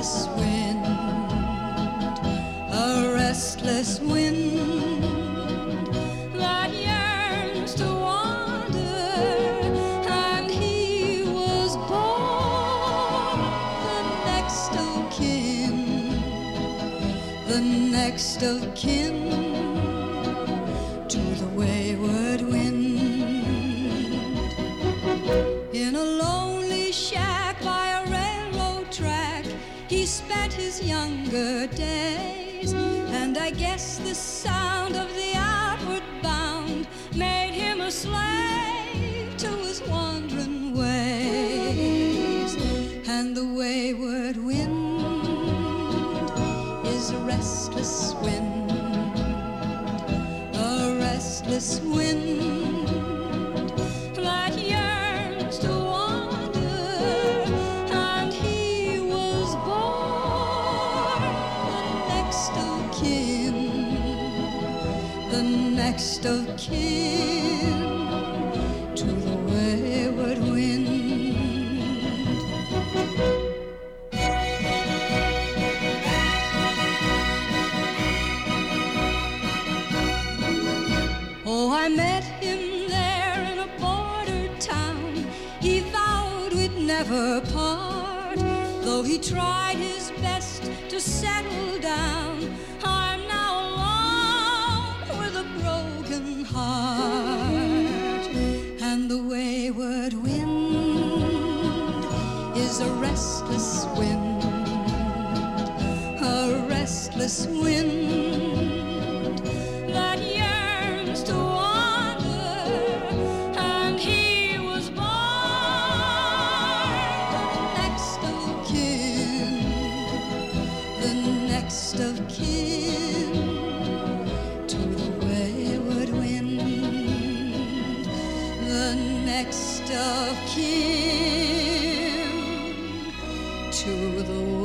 restless wind, a restless wind that yearns to wander, and he was born the next of kin, the next of kin to the wayward wind. In a lonely shack by a railroad track, he spent his younger days, and I guess the sound of the outward bound made him a slave to his wandering ways. And the wayward wind is a restless wind, a restless wind that yearns to wander, and he was born the next of kin, the next of kin to the wayward wind. Oh, I met him there in a border town. He vowed we'd never part, though he tried his best to settle down. I'm now alone with a broken heart, and the wayward wind is a restless wind, a restless wind that yearns to wander, and he was born the next of kin, the next of kin to the wayward wind, the next of kin to the